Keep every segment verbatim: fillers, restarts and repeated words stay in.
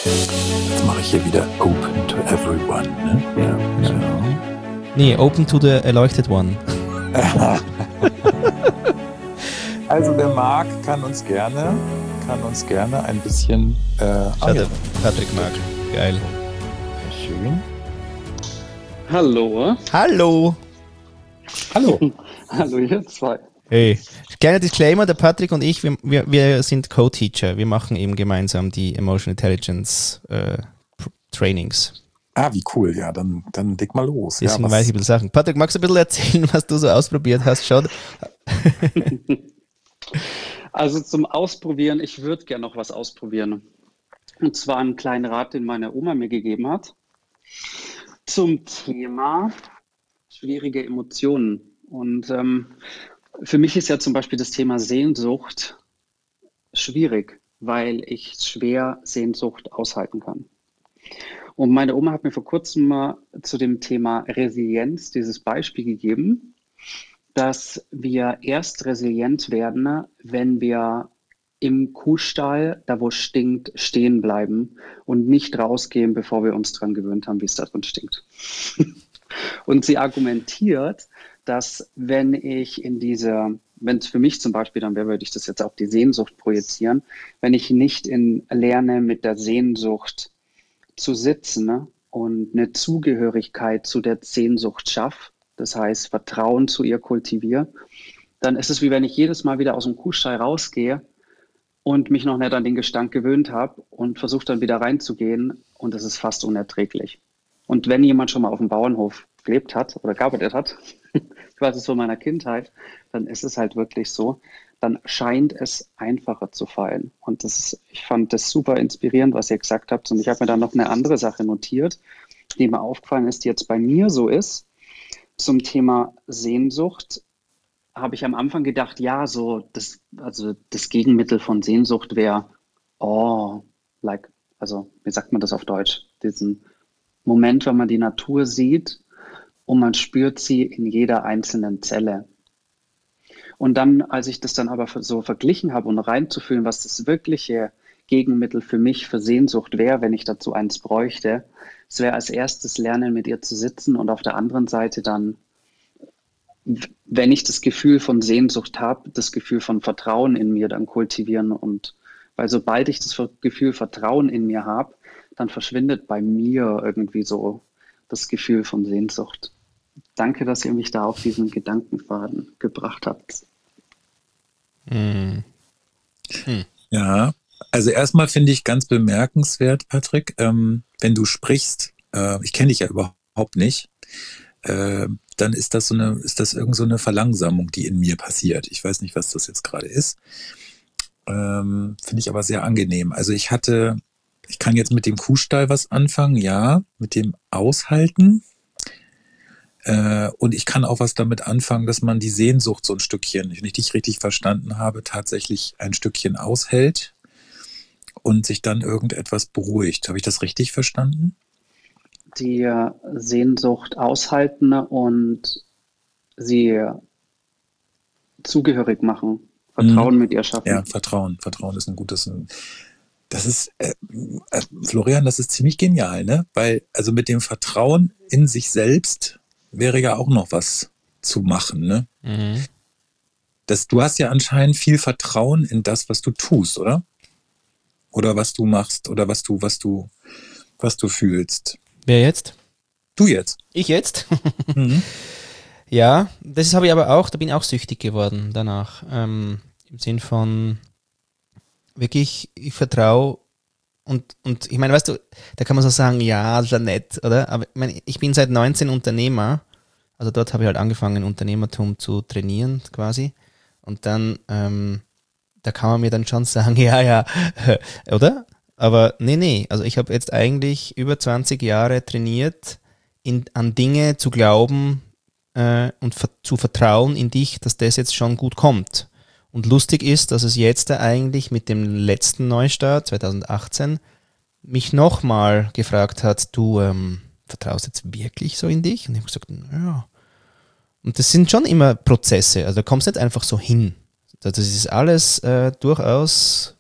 Jetzt mache ich hier wieder Open to Everyone. Ne? Ja, genau. Nee, Open to the Erleuchtet One. Also der Marc kann uns gerne, kann uns gerne ein bisschen... Äh, ah, ja. Patrick Marc, geil. Schön. Hallo. Hallo. Hallo. Hallo ihr zwei. Hey. Kleiner Disclaimer, der Patrick und ich, wir, wir, wir sind Co-Teacher. Wir machen eben gemeinsam die Emotional Intelligence äh, Trainings. Ah, wie cool. Ja, dann, dann leg mal los. Deswegen ja, weiß ich ein bisschen Sachen. Patrick, magst du ein bisschen erzählen, was du so ausprobiert hast? Schau. Also zum Ausprobieren, ich würde gerne noch was ausprobieren. Und zwar einen kleinen Rat, den meine Oma mir gegeben hat. Zum Thema schwierige Emotionen. Und ähm, für mich ist ja zum Beispiel das Thema Sehnsucht schwierig, weil ich schwer Sehnsucht aushalten kann. Und meine Oma hat mir vor kurzem mal zu dem Thema Resilienz dieses Beispiel gegeben, dass wir erst resilient werden, wenn wir im Kuhstall, da wo es stinkt, stehen bleiben und nicht rausgehen, bevor wir uns daran gewöhnt haben, wie es da drin stinkt. Und sie argumentiert, dass wenn ich in diese, wenn es für mich zum Beispiel dann wäre, würde ich das jetzt auf die Sehnsucht projizieren, wenn ich nicht in lerne, mit der Sehnsucht zu sitzen und eine Zugehörigkeit zu der Sehnsucht schaffe, das heißt Vertrauen zu ihr kultiviere, dann ist es wie wenn ich jedes Mal wieder aus dem Kuhstall rausgehe und mich noch nicht an den Gestank gewöhnt habe und versuche dann wieder reinzugehen und es ist fast unerträglich. Und wenn jemand schon mal auf dem Bauernhof gelebt hat oder gearbeitet hat, quasi so meiner Kindheit, dann ist es halt wirklich so, dann scheint es einfacher zu fallen. Und das ist, ich fand das super inspirierend, was ihr gesagt habt. Und ich habe mir dann noch eine andere Sache notiert, die mir aufgefallen ist, die jetzt bei mir so ist. Zum Thema Sehnsucht habe ich am Anfang gedacht, ja, so das, also das Gegenmittel von Sehnsucht wäre, oh, like, also wie sagt man das auf Deutsch? Diesen Moment, wenn man die Natur sieht und man spürt sie in jeder einzelnen Zelle. Und dann, als ich das dann aber so verglichen habe und reinzufühlen, was das wirkliche Gegenmittel für mich für Sehnsucht wäre, wenn ich dazu eins bräuchte, es wäre als erstes lernen, mit ihr zu sitzen und auf der anderen Seite dann, wenn ich das Gefühl von Sehnsucht habe, das Gefühl von Vertrauen in mir dann kultivieren. Und weil sobald ich das Gefühl Vertrauen in mir habe, dann verschwindet bei mir irgendwie so das Gefühl von Sehnsucht. Danke, dass ihr mich da auf diesen Gedankenfaden gebracht habt. Hm. Hm. Ja, also erstmal finde ich ganz bemerkenswert, Patrick, ähm, wenn du sprichst, äh, ich kenne dich ja überhaupt nicht, äh, dann ist das so eine, ist das irgend so eine Verlangsamung, die in mir passiert. Ich weiß nicht, was das jetzt gerade ist. Ähm, finde ich aber sehr angenehm. Also ich hatte, ich kann jetzt mit dem Kuhstall was anfangen, ja, mit dem Aushalten. Äh, und ich kann auch was damit anfangen, dass man die Sehnsucht so ein Stückchen, wenn ich dich richtig verstanden habe, tatsächlich ein Stückchen aushält und sich dann irgendetwas beruhigt. Habe ich das richtig verstanden? Die Sehnsucht aushalten und sie zugehörig machen, Vertrauen mhm. mit ihr schaffen. Ja, Vertrauen. Vertrauen ist ein gutes... Das ist, äh, äh, Florian, das ist ziemlich genial, ne? Weil, also mit dem Vertrauen in sich selbst wäre ja auch noch was zu machen, ne? Mhm. Das, du hast ja anscheinend viel Vertrauen in das, was du tust, oder? Oder was du machst, oder was du, was du, was du fühlst. Wer jetzt? Du jetzt. Ich jetzt? Mhm. Ja, das habe ich aber auch, da bin ich auch süchtig geworden danach. Ähm, im Sinn von wirklich, ich vertraue und, und ich meine, weißt du, da kann man so sagen, ja, das ist ja nett, oder? Aber ich meine, ich bin seit neunzehn Unternehmer, also dort habe ich halt angefangen, Unternehmertum zu trainieren quasi und dann, ähm, da kann man mir dann schon sagen, ja, ja, oder? Aber nee, nee, also ich habe jetzt eigentlich über zwanzig Jahre trainiert, in, an Dinge zu glauben äh, und ver- zu vertrauen in dich, dass das jetzt schon gut kommt. Und lustig ist, dass es jetzt eigentlich mit dem letzten Neustart zwanzig achtzehn mich nochmal gefragt hat, du ähm, vertraust jetzt wirklich so in dich? Und ich habe gesagt, ja. Und das sind schon immer Prozesse, also da kommst du nicht einfach so hin. Das ist alles äh, durchaus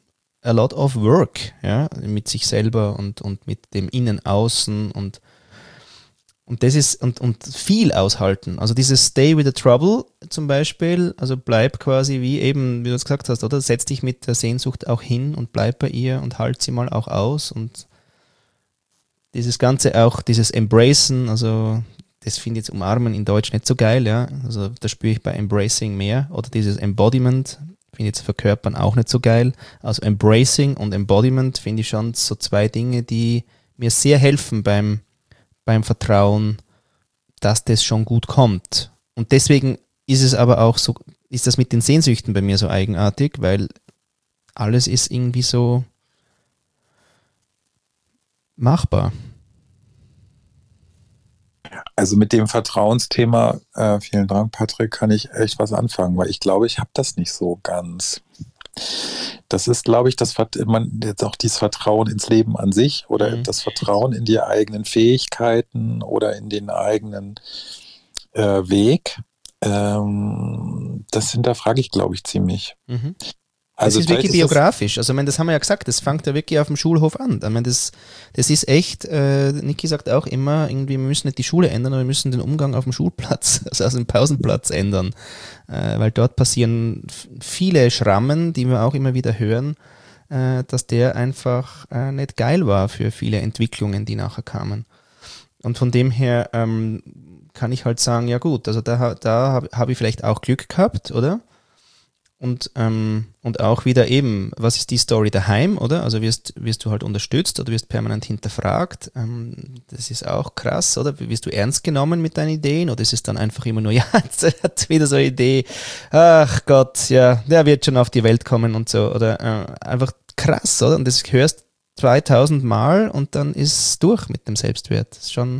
a lot of work, ja, mit sich selber und, und mit dem Innen-Außen und Und das ist, und, und viel aushalten. Also dieses Stay with the Trouble zum Beispiel, also bleib quasi wie eben, wie du es gesagt hast, oder? Setz dich mit der Sehnsucht auch hin und bleib bei ihr und halt sie mal auch aus. Und dieses Ganze auch, dieses Embracen, also das finde ich jetzt Umarmen in Deutsch nicht so geil, ja. Also da spüre ich bei Embracing mehr. Oder dieses Embodiment, finde ich jetzt Verkörpern auch nicht so geil. Also Embracing und Embodiment finde ich schon so zwei Dinge, die mir sehr helfen beim beim Vertrauen, dass das schon gut kommt. Und deswegen ist es aber auch so, ist das mit den Sehnsüchten bei mir so eigenartig, weil alles ist irgendwie so machbar. Also mit dem Vertrauensthema, äh, vielen Dank, Patrick, kann ich echt was anfangen, weil ich glaube, ich habe das nicht so ganz. Das ist, glaube ich, das man jetzt auch dieses Vertrauen ins Leben an sich oder mhm. das Vertrauen in die eigenen Fähigkeiten oder in den eigenen äh, Weg. Ähm, das hinterfrage ich, glaube ich, ziemlich. Mhm. Also das ist wirklich ist biografisch. Also, ich meine, das haben wir ja gesagt, das fängt ja wirklich auf dem Schulhof an. Ich meine, das, das ist echt, äh, Niki sagt auch immer, irgendwie, wir müssen nicht die Schule ändern, aber wir müssen den Umgang auf dem Schulplatz, also auf dem Pausenplatz ändern. Äh, weil dort passieren viele Schrammen, die wir auch immer wieder hören, äh, dass der einfach äh, nicht geil war für viele Entwicklungen, die nachher kamen. Und von dem her ähm, kann ich halt sagen, ja gut, also da, da habe hab ich vielleicht auch Glück gehabt, oder? Und, ähm, und auch wieder eben, was ist die Story daheim, oder? Also wirst, wirst du halt unterstützt oder wirst permanent hinterfragt. Ähm, das ist auch krass, oder? Wirst du ernst genommen mit deinen Ideen oder ist es dann einfach immer nur, ja, jetzt hat wieder so eine Idee, ach Gott, ja, der wird schon auf die Welt kommen und so. Oder äh, einfach krass, oder? Und das hörst zweitausend Mal und dann ist es durch mit dem Selbstwert. Das ist schon...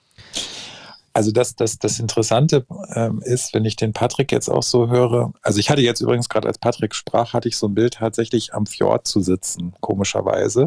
Also das, das, das Interessante ähm, ist, wenn ich den Patrick jetzt auch so höre, also ich hatte jetzt übrigens gerade, als Patrick sprach, hatte ich so ein Bild tatsächlich am Fjord zu sitzen, komischerweise,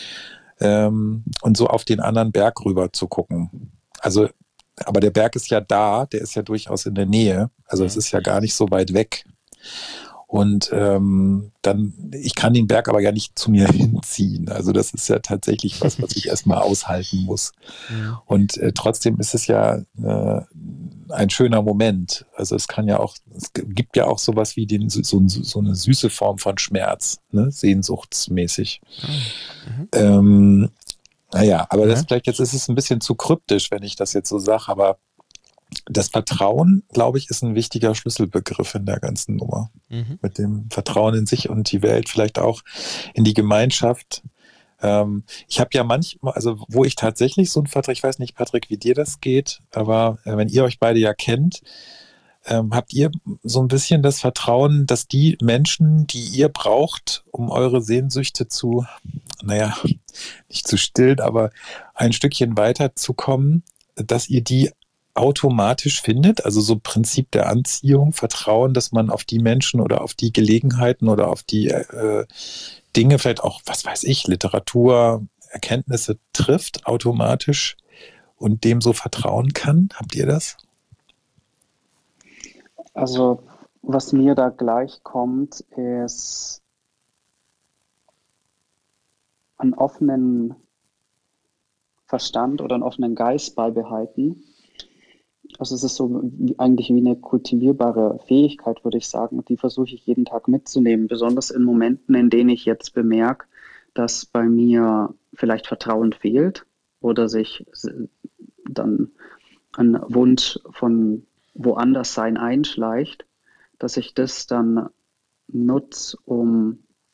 ähm, und so auf den anderen Berg rüber zu gucken. Also, aber der Berg ist ja da, der ist ja durchaus in der Nähe, also es ist ja gar nicht so weit weg. Und ähm, dann, ich kann den Berg aber ja nicht zu mir hinziehen. Also das ist ja tatsächlich was, was ich erstmal aushalten muss. Ja. Und äh, trotzdem ist es ja äh, ein schöner Moment. Also es kann ja auch, es gibt ja auch sowas wie den, so, so eine süße Form von Schmerz, ne? Sehnsuchtsmäßig. Mhm. Ähm, naja, aber das vielleicht jetzt ist es ein bisschen zu kryptisch, wenn ich das jetzt so sage, aber das Vertrauen, glaube ich, ist ein wichtiger Schlüsselbegriff in der ganzen Nummer. Mhm. Mit dem Vertrauen in sich und die Welt, vielleicht auch in die Gemeinschaft. Ähm, ich habe ja manchmal, also wo ich tatsächlich so ein Vertrauen, ich weiß nicht, Patrick, wie dir das geht, aber äh, wenn ihr euch beide ja kennt, ähm, habt ihr so ein bisschen das Vertrauen, dass die Menschen, die ihr braucht, um eure Sehnsüchte zu, naja, nicht zu stillen, aber ein Stückchen weiterzukommen, dass ihr die automatisch findet, also so Prinzip der Anziehung, Vertrauen, dass man auf die Menschen oder auf die Gelegenheiten oder auf die äh, Dinge, vielleicht auch, was weiß ich, Literatur, Erkenntnisse trifft automatisch und dem so vertrauen kann? Habt ihr das? Also, was mir da gleich kommt, ist einen offenen Verstand oder einen offenen Geist beibehalten. Also es ist so wie, eigentlich wie eine kultivierbare Fähigkeit, würde ich sagen. Die versuche ich jeden Tag mitzunehmen, besonders in Momenten, in denen ich jetzt bemerke, dass bei mir vielleicht Vertrauen fehlt oder sich dann ein Wunsch von woanders sein einschleicht, dass ich das dann nutze, um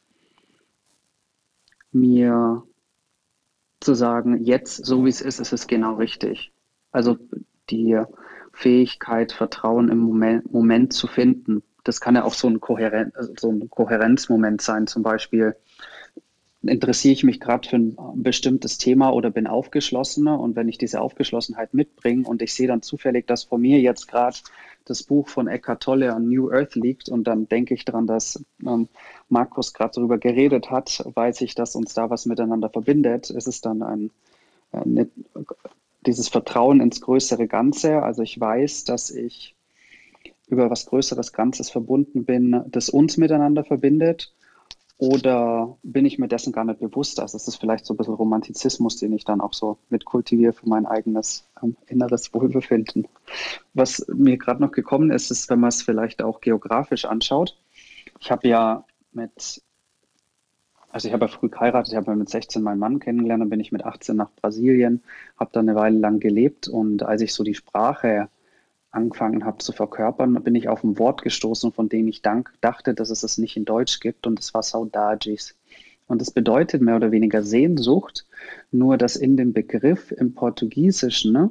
mir zu sagen, jetzt, so wie es ist, ist es genau richtig. Also die Fähigkeit, Vertrauen im Moment, Moment zu finden. Das kann ja auch so ein, Kohären, so ein Kohärenzmoment sein. Zum Beispiel interessiere ich mich gerade für ein bestimmtes Thema oder bin aufgeschlossener und wenn ich diese Aufgeschlossenheit mitbringe und ich sehe dann zufällig, dass vor mir jetzt gerade das Buch von Eckhart Tolle an New Earth liegt und dann denke ich daran, dass ähm, Markus gerade darüber geredet hat, weiß ich, dass uns da was miteinander verbindet. Es ist dann ein, eine, dieses Vertrauen ins größere Ganze. Also ich weiß, dass ich über was größeres Ganzes verbunden bin, das uns miteinander verbindet. Oder bin ich mir dessen gar nicht bewusst? Also es ist vielleicht so ein bisschen Romantizismus, den ich dann auch so mit kultiviere für mein eigenes ähm, inneres Wohlbefinden. Was mir gerade noch gekommen ist, ist, wenn man es vielleicht auch geografisch anschaut. Ich habe ja mit, also ich habe ja früh geheiratet, ich habe ja mit sechzehn meinen Mann kennengelernt, dann bin ich mit achtzehn nach Brasilien, habe da eine Weile lang gelebt und als ich so die Sprache angefangen habe zu verkörpern, bin ich auf ein Wort gestoßen, von dem ich dank, dachte, dass es es nicht in Deutsch gibt und das war Saudades. Und das bedeutet mehr oder weniger Sehnsucht, nur dass in dem Begriff im Portugiesischen ne,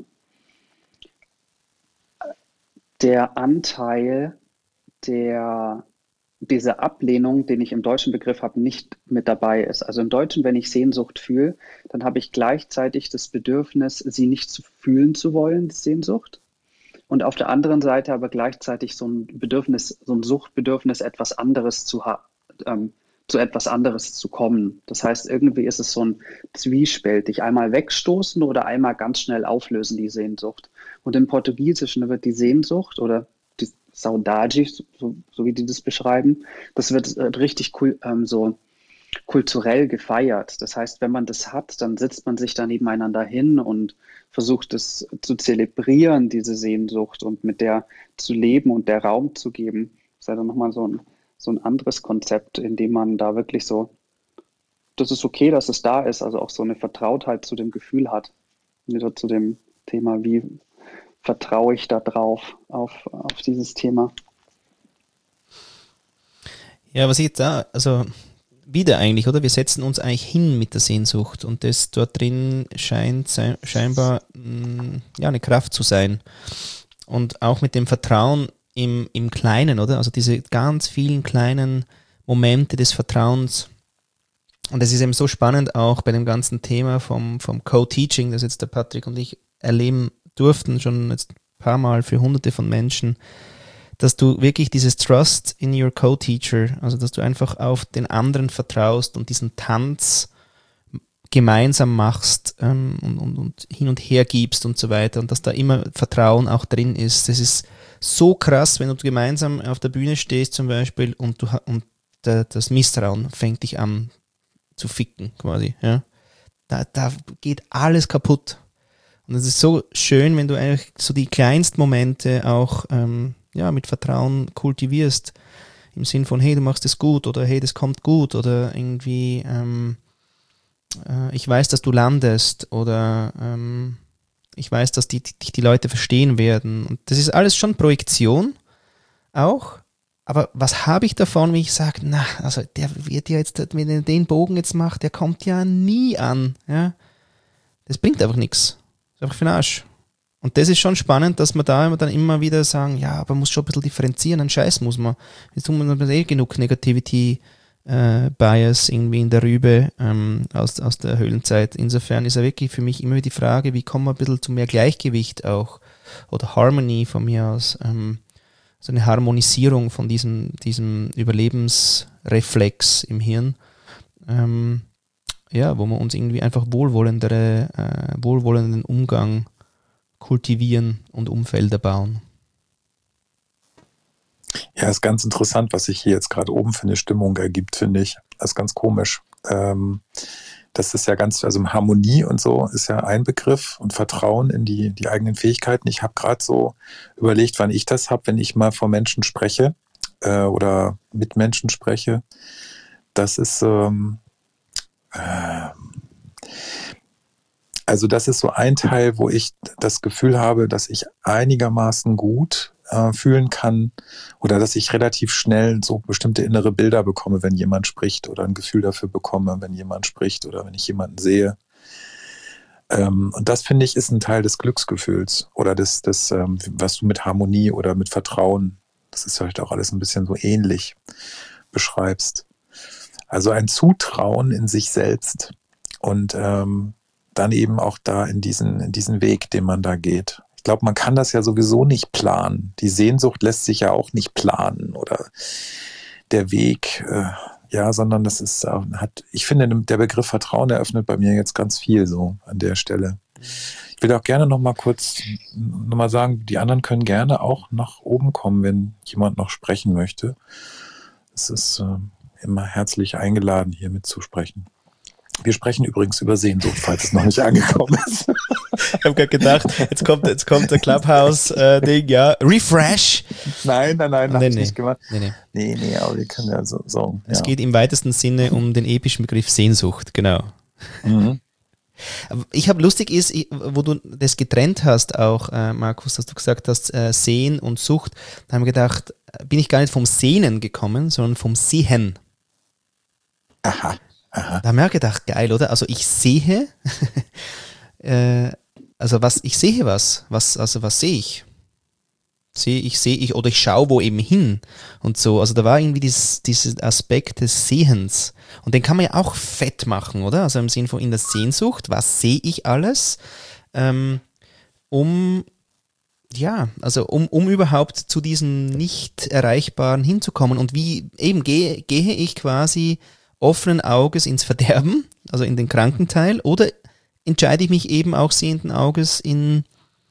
der Anteil der diese Ablehnung, den ich im deutschen Begriff habe, nicht mit dabei ist. Also im Deutschen, wenn ich Sehnsucht fühle, dann habe ich gleichzeitig das Bedürfnis, sie nicht zu fühlen zu wollen, die Sehnsucht. Und auf der anderen Seite aber gleichzeitig so ein Bedürfnis, so ein Suchtbedürfnis, etwas anderes zu haben, ähm, zu etwas anderes zu kommen. Das heißt, irgendwie ist es so ein zwiespältig, einmal wegstoßen oder einmal ganz schnell auflösen, die Sehnsucht. Und im Portugiesischen wird die Sehnsucht oder die Saudade, so, so wie die das beschreiben, das wird äh, richtig cool, ähm, so kulturell gefeiert. Das heißt, wenn man das hat, dann setzt man sich da nebeneinander hin und versucht es zu zelebrieren, diese Sehnsucht und mit der zu leben und der Raum zu geben. Das ist ja dann nochmal so ein, so ein anderes Konzept, in dem man da wirklich so, das ist okay, dass es da ist, also auch so eine Vertrautheit zu dem Gefühl hat. Wieder zu dem Thema, wie vertraue ich da drauf, auf, auf dieses Thema. Ja, was ich jetzt da, also wieder eigentlich, oder? Wir setzen uns eigentlich hin mit der Sehnsucht und das dort drin scheint sein, scheinbar mh, ja, eine Kraft zu sein. Und auch mit dem Vertrauen im, im Kleinen, oder? Also diese ganz vielen kleinen Momente des Vertrauens. Und es ist eben so spannend auch bei dem ganzen Thema vom, vom Co-Teaching, das jetzt der Patrick und ich erleben durften, schon jetzt ein paar Mal für hunderte von Menschen, dass du wirklich dieses Trust in your Co-Teacher, also dass du einfach auf den anderen vertraust und diesen Tanz gemeinsam machst ähm, und, und, und hin und her gibst und so weiter und dass da immer Vertrauen auch drin ist. Das ist so krass, wenn du gemeinsam auf der Bühne stehst zum Beispiel und, du, und der, das Misstrauen fängt dich an zu ficken quasi. Ja? Da, da geht alles kaputt. Und es ist so schön, wenn du eigentlich so die kleinsten Momente auch ähm, ja, mit Vertrauen kultivierst. Im Sinn von, hey, du machst es gut oder hey, das kommt gut oder irgendwie ähm, äh, ich weiß, dass du landest oder ähm, ich weiß, dass dich die, die Leute verstehen werden. Und das ist alles schon Projektion auch. Aber was habe ich davon, wenn ich sage, na, also der wird ja jetzt, wenn er den Bogen jetzt macht, der kommt ja nie an. Ja? Das bringt einfach nichts. Das ist einfach für den Arsch. Und das ist schon spannend, dass man da dann immer wieder sagen, ja, aber man muss schon ein bisschen differenzieren, einen Scheiß muss man. Jetzt tun wir eh genug Negativity äh, Bias irgendwie in der Rübe ähm, aus, aus der Höhlenzeit. Insofern ist ja wirklich für mich immer die Frage, wie kommen wir ein bisschen zu mehr Gleichgewicht auch oder Harmony von mir aus. Ähm, so eine Harmonisierung von diesem, diesem Überlebensreflex im Hirn. Ähm, ja, wo wir uns irgendwie einfach wohlwollendere, äh, wohlwollenden Umgang kultivieren und Umfelder bauen. Ja, ist ganz interessant, was sich hier jetzt gerade oben für eine Stimmung ergibt, finde ich. Das ist ganz komisch. Ähm, das ist ja ganz, also Harmonie und so ist ja ein Begriff und Vertrauen in die, die eigenen Fähigkeiten. Ich habe gerade so überlegt, wann ich das habe, wenn ich mal vor Menschen spreche äh, oder mit Menschen spreche. Das ist ähm, äh, also das ist so ein Teil, wo ich das Gefühl habe, dass ich einigermaßen gut äh, fühlen kann oder dass ich relativ schnell so bestimmte innere Bilder bekomme, wenn jemand spricht oder ein Gefühl dafür bekomme, wenn jemand spricht oder wenn ich jemanden sehe. Ähm, und das, finde ich, ist ein Teil des Glücksgefühls oder des, des ähm, was du mit Harmonie oder mit Vertrauen, das ist halt auch alles ein bisschen so ähnlich, beschreibst. Also ein Zutrauen in sich selbst und ähm, dann eben auch da in diesen, in diesen Weg, den man da geht. Ich glaube, man kann das ja sowieso nicht planen. Die Sehnsucht lässt sich ja auch nicht planen oder der Weg, äh, ja, sondern das ist, äh, hat, ich finde, der Begriff Vertrauen eröffnet bei mir jetzt ganz viel so an der Stelle. Ich will auch gerne noch mal kurz noch mal sagen, die anderen können gerne auch nach oben kommen, wenn jemand noch sprechen möchte. Es ist, äh, immer herzlich eingeladen, hier mitzusprechen. Wir sprechen übrigens über Sehnsucht, falls es noch nicht angekommen ist. Ich habe gerade gedacht, jetzt kommt, jetzt kommt der Clubhouse-Ding, äh, ja. Refresh. Nein, nein, nein, nee, habe nee. ich nicht gemacht. Nee, nee. Nee, nee, aber wir können ja so. so es ja. geht im weitesten Sinne um den epischen Begriff Sehnsucht, genau. Mhm. Ich habe lustig ist, ich, wo du das getrennt hast auch, äh, Markus, dass du gesagt hast, äh, Sehen und Sucht, da haben wir gedacht, bin ich gar nicht vom Sehnen gekommen, sondern vom Sehen. Aha. Aha. Da haben wir auch gedacht, geil, oder? Also ich sehe, äh, also was, ich sehe was, was, also was sehe ich? Sehe ich, sehe ich, oder ich schaue wo eben hin und so. Also da war irgendwie dieses, dieses Aspekt des Sehens. Und den kann man ja auch fett machen, oder? Also im Sinne von in der Sehnsucht, was sehe ich alles? Ähm, um, ja, also um, um überhaupt zu diesem Nicht-Erreichbaren hinzukommen. Und wie eben gehe, gehe ich quasi offenen Auges ins Verderben, also in den kranken Teil, oder entscheide ich mich eben auch sehenden Auges in,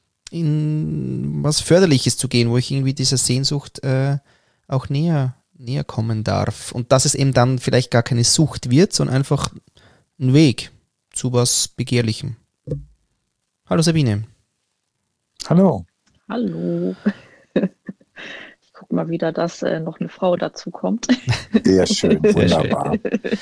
in was Förderliches zu gehen, wo ich irgendwie dieser Sehnsucht äh, auch näher, näher kommen darf. Und dass es eben dann vielleicht gar keine Sucht wird, sondern einfach ein Weg zu was Begehrlichem. Hallo Sabine. Hallo. Hallo. Ich gucke mal wieder, dass äh, noch eine Frau dazu kommt. Sehr schön, wunderbar.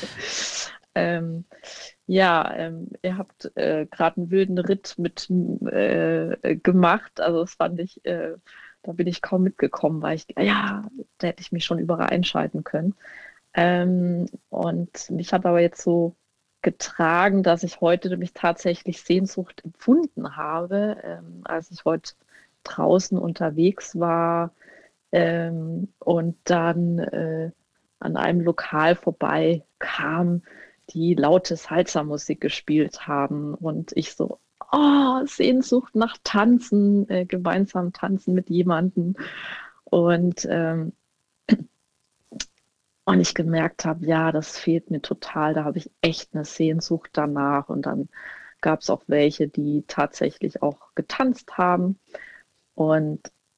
ähm, ja, ähm, ihr habt äh, gerade einen wilden Ritt mit äh, gemacht. Also das fand ich, äh, da bin ich kaum mitgekommen, weil ich, ja, da hätte ich mich schon überall einschalten können. Ähm, und mich hat aber jetzt so getragen, dass ich heute nämlich tatsächlich Sehnsucht empfunden habe, ähm, als ich heute draußen unterwegs war ähm, und dann äh, an einem Lokal vorbei kam, die laute Salsa-Musik gespielt haben und ich so, oh, Sehnsucht nach Tanzen, äh, gemeinsam tanzen mit jemandem und ähm, und ich gemerkt habe, ja, das fehlt mir total, da habe ich echt eine Sehnsucht danach und dann gab es auch welche, die tatsächlich auch getanzt haben und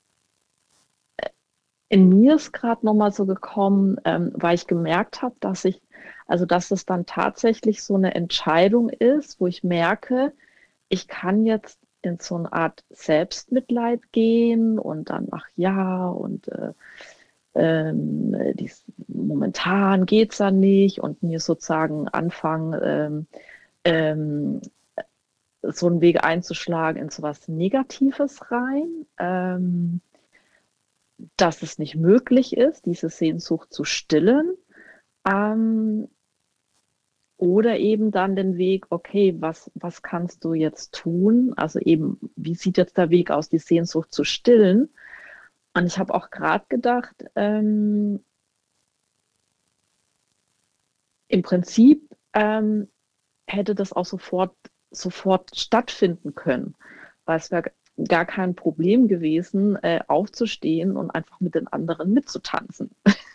in mir ist gerade nochmal so gekommen, ähm, weil ich gemerkt habe, dass ich, also dass es dann tatsächlich so eine Entscheidung ist, wo ich merke, ich kann jetzt in so eine Art Selbstmitleid gehen und dann, ach ja, und äh, ähm, dies, momentan geht es ja nicht und mir sozusagen anfangen, ähm, ähm, so einen Weg einzuschlagen in so was Negatives rein. Ähm, dass es nicht möglich ist, diese Sehnsucht zu stillen. Ähm, oder eben dann den Weg, okay, was, was kannst du jetzt tun? Also eben, wie sieht jetzt der Weg aus, die Sehnsucht zu stillen? Und ich habe auch gerade gedacht, ähm, im Prinzip ähm, hätte das auch sofort, sofort stattfinden können, weil es wäre gar kein Problem gewesen, äh, aufzustehen und einfach mit den anderen mitzutanzen.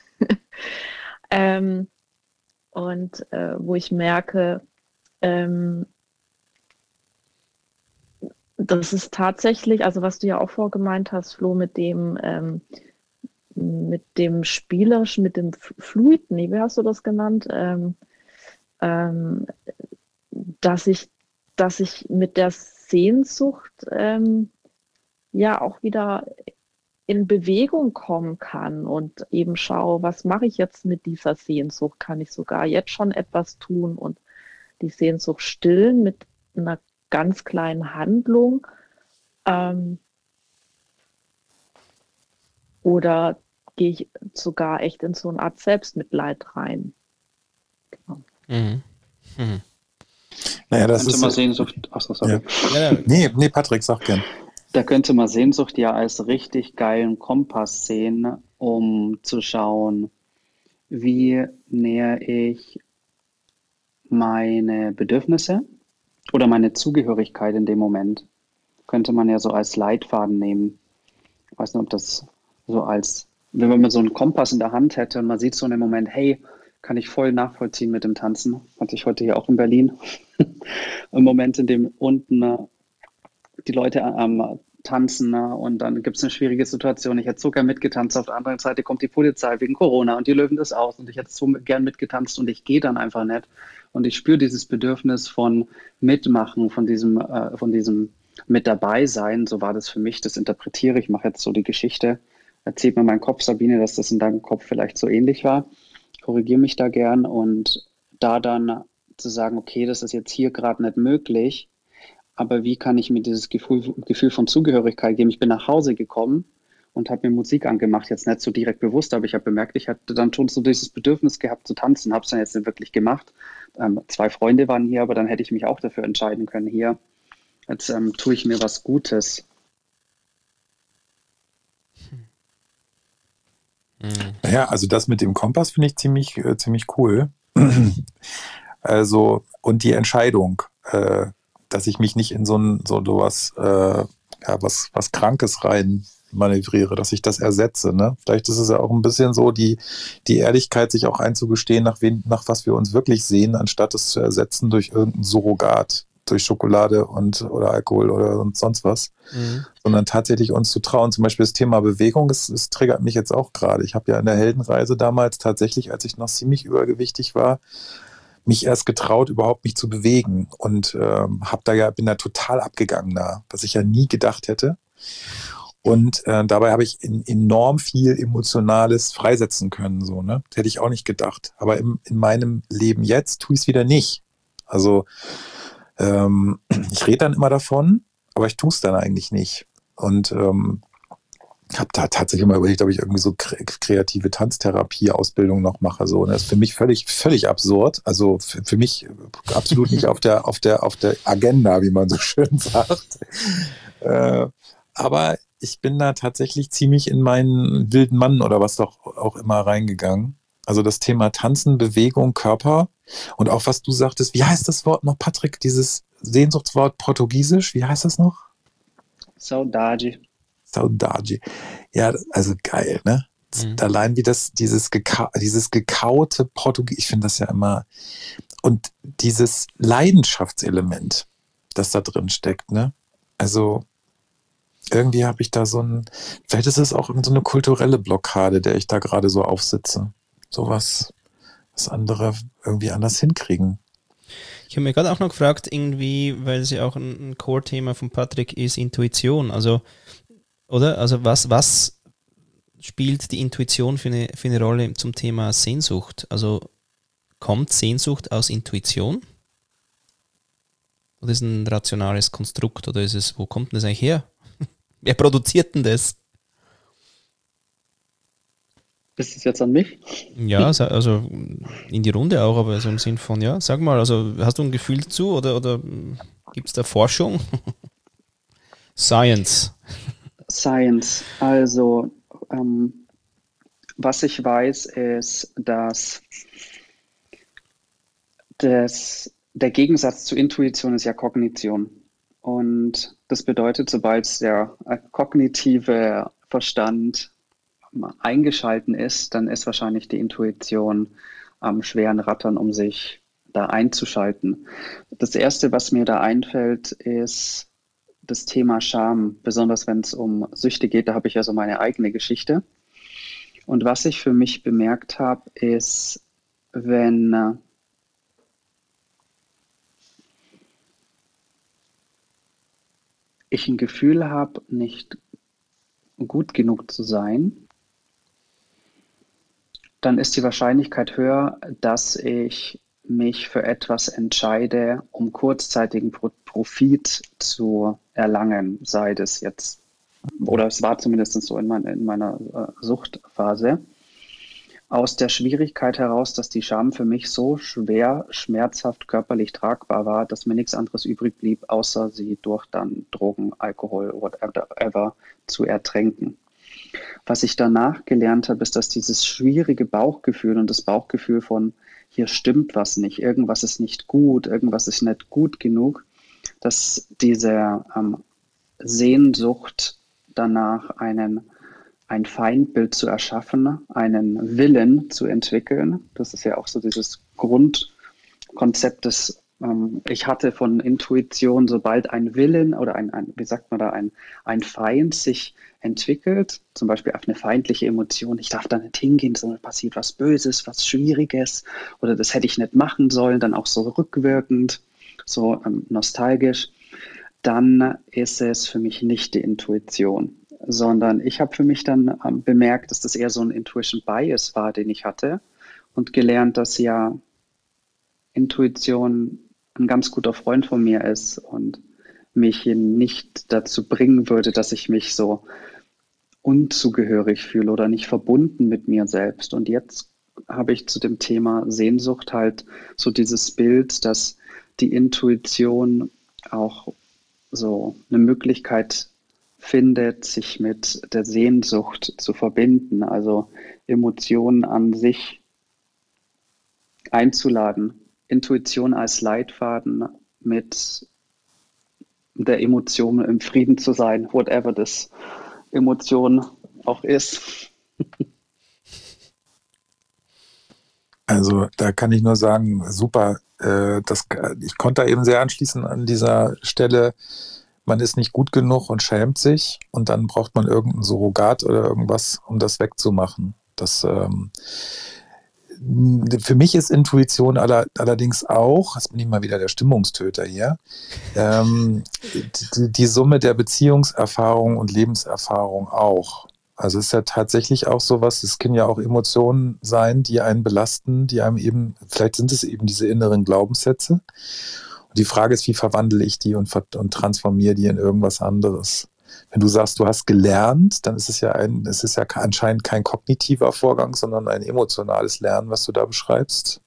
ähm, und äh, wo ich merke, ähm, das ist tatsächlich, also was du ja auch vorgemeint hast, Flo, mit dem, ähm, mit dem Spielerisch, mit dem Fluid, nee, wie hast du das genannt? Ähm, ähm, dass ich, dass ich mit der Sehnsucht ähm, ja auch wieder in Bewegung kommen kann und eben schaue, was mache ich jetzt mit dieser Sehnsucht? Kann ich sogar jetzt schon etwas tun und die Sehnsucht stillen mit einer ganz kleinen Handlung? Ähm, oder gehe ich sogar echt in so eine Art Selbstmitleid rein? Genau. Mhm. Mhm. Naja, das könnte ist man so, Sehnsucht, ach so, sorry. Ja. Nee, nee, Patrick, sag gern. Da könnte man Sehnsucht ja als richtig geilen Kompass sehen, um zu schauen, wie nähere ich meine Bedürfnisse oder meine Zugehörigkeit in dem Moment. Könnte man ja so als Leitfaden nehmen. Ich weiß nicht, ob das so als, wenn man so einen Kompass in der Hand hätte und man sieht so einen Moment, hey, kann ich voll nachvollziehen mit dem Tanzen. Hatte ich heute hier auch in Berlin. Ein Moment, in dem unten die Leute am tanzen, ne? Und dann gibt es eine schwierige Situation. Ich hätte so gern mitgetanzt, auf der anderen Seite kommt die Polizei wegen Corona und die löwen das aus und ich hätte so gern mitgetanzt und ich gehe dann einfach nicht. Und ich spüre dieses Bedürfnis von Mitmachen, von diesem, äh, von diesem mit dabei sein. So war das für mich, das interpretiere ich, mache jetzt so die Geschichte. Erzählt mir mein Kopf, Sabine, dass das in deinem Kopf vielleicht so ähnlich war. Ich korrigiere mich da gern und da dann zu sagen, okay, das ist jetzt hier gerade nicht möglich, aber wie kann ich mir dieses Gefühl, Gefühl von Zugehörigkeit geben? Ich bin nach Hause gekommen und habe mir Musik angemacht, jetzt nicht so direkt bewusst, aber ich habe bemerkt, ich hatte dann schon so dieses Bedürfnis gehabt zu tanzen, habe es dann jetzt nicht wirklich gemacht. Ähm, zwei Freunde waren hier, aber dann hätte ich mich auch dafür entscheiden können, hier, jetzt ähm, tue ich mir was Gutes. Naja, also das mit dem Kompass finde ich ziemlich, äh, ziemlich cool. Also, und die Entscheidung, äh, dass ich mich nicht in so ein so was, äh, ja, was, was Krankes rein manövriere, dass ich das ersetze. Ne? Vielleicht ist es ja auch ein bisschen so, die, die Ehrlichkeit, sich auch einzugestehen, nach, wen, nach was wir uns wirklich sehen, anstatt es zu ersetzen durch irgendein Surrogat, durch Schokolade und oder Alkohol oder sonst was, mhm. sondern tatsächlich uns zu trauen. Zum Beispiel das Thema Bewegung, es, es triggert mich jetzt auch gerade. Ich habe ja in der Heldenreise damals tatsächlich, als ich noch ziemlich übergewichtig war, mich erst getraut, überhaupt mich zu bewegen und ähm, hab da ja bin da total abgegangen da, was ich ja nie gedacht hätte. Und äh, dabei habe ich in, enorm viel Emotionales freisetzen können, so, ne? Das hätte ich auch nicht gedacht. Aber im, in meinem Leben jetzt tue ich es wieder nicht. Also ähm, ich rede dann immer davon, aber ich tue es dann eigentlich nicht. Und ähm, ich habe da tatsächlich mal überlegt, ob ich irgendwie so kreative Tanztherapie-Ausbildung noch mache. So, und das ist für mich völlig, völlig absurd. Also für, für mich absolut nicht auf der, auf der, auf der Agenda, wie man so schön sagt. Äh, aber ich bin da tatsächlich ziemlich in meinen wilden Mann oder was doch auch immer reingegangen. Also das Thema Tanzen, Bewegung, Körper und auch was du sagtest, wie heißt das Wort noch, Patrick? Dieses Sehnsuchtswort Portugiesisch, wie heißt das noch? Saudade. Saudade. Ja, also geil, ne? Mhm. Allein wie das, dieses, Geka- dieses gekaute Portugiesisch, ich finde das ja immer, und dieses Leidenschaftselement, das da drin steckt, ne? Also irgendwie habe ich da so ein, vielleicht ist es auch so eine kulturelle Blockade, der ich da gerade so aufsitze. Sowas, was andere irgendwie anders hinkriegen. Ich habe mir gerade auch noch gefragt, irgendwie, weil es ja auch ein, ein Core-Thema von Patrick ist, Intuition. Also, oder? Also was, was spielt die Intuition für eine, für eine Rolle zum Thema Sehnsucht? Also kommt Sehnsucht aus Intuition? Oder ist es ein rationales Konstrukt? Oder ist es, wo kommt denn das eigentlich her? Wer produziert denn das? Ist es jetzt an mich? Ja, also in die Runde auch, aber so im Sinn von, ja, sag mal, also hast du ein Gefühl dazu oder, oder gibt es da Forschung? Science. Science. Also, ähm, was ich weiß, ist, dass das, der Gegensatz zu Intuition ist ja Kognition. Und das bedeutet, sobald der kognitive Verstand eingeschalten ist, dann ist wahrscheinlich die Intuition am schweren Rattern, um sich da einzuschalten. Das Erste, was mir da einfällt, ist das Thema Scham, besonders wenn es um Süchte geht. Da habe ich ja so meine eigene Geschichte. Und was ich für mich bemerkt habe, ist, wenn ich ein Gefühl habe, nicht gut genug zu sein, dann ist die Wahrscheinlichkeit höher, dass ich mich für etwas entscheide, um kurzzeitigen Profit zu erlangen, sei das jetzt, oder es war zumindest so in, mein, in meiner äh, Suchtphase, aus der Schwierigkeit heraus, dass die Scham für mich so schwer, schmerzhaft, körperlich tragbar war, dass mir nichts anderes übrig blieb, außer sie durch dann Drogen, Alkohol, whatever zu ertränken. Was ich danach gelernt habe, ist, dass dieses schwierige Bauchgefühl und das Bauchgefühl von hier stimmt was nicht, irgendwas ist nicht gut, irgendwas ist nicht gut genug, dass diese ähm, Sehnsucht danach einen, ein Feindbild zu erschaffen, einen Willen zu entwickeln, das ist ja auch so dieses Grundkonzept des Ähm, ich hatte von Intuition, sobald ein Willen oder ein, ein wie sagt man da, ein, ein Feind sich entwickelt, zum Beispiel auf eine feindliche Emotion, ich darf da nicht hingehen, sondern passiert was Böses, was Schwieriges oder das hätte ich nicht machen sollen, dann auch so rückwirkend, so ähm, nostalgisch, dann ist es für mich nicht die Intuition, sondern ich habe für mich dann ähm, bemerkt, dass das eher so ein Intuition Bias war, den ich hatte und gelernt, dass ja Intuition ein ganz guter Freund von mir ist und mich nicht dazu bringen würde, dass ich mich so unzugehörig fühle oder nicht verbunden mit mir selbst. Und jetzt habe ich zu dem Thema Sehnsucht halt so dieses Bild, dass die Intuition auch so eine Möglichkeit findet, sich mit der Sehnsucht zu verbinden, also Emotionen an sich einzuladen. Intuition als Leitfaden mit der Emotion im Frieden zu sein, whatever das Emotion auch ist. Also da kann ich nur sagen, super. Äh, das, ich konnte da eben sehr anschließen an dieser Stelle. Man ist nicht gut genug und schämt sich und dann braucht man irgendein Surrogat oder irgendwas, um das wegzumachen. Das ähm, für mich ist Intuition aller, allerdings auch, jetzt bin ich mal wieder der Stimmungstöter hier, ähm, die, die Summe der Beziehungserfahrung und Lebenserfahrung auch. Also es ist ja tatsächlich auch sowas, es können ja auch Emotionen sein, die einen belasten, die einem eben, vielleicht sind es eben diese inneren Glaubenssätze. Und die Frage ist, wie verwandle ich die und, und transformiere die in irgendwas anderes? Wenn du sagst, du hast gelernt, dann ist es ja ein, es ist ja anscheinend kein kognitiver Vorgang, sondern ein emotionales Lernen, was du da beschreibst.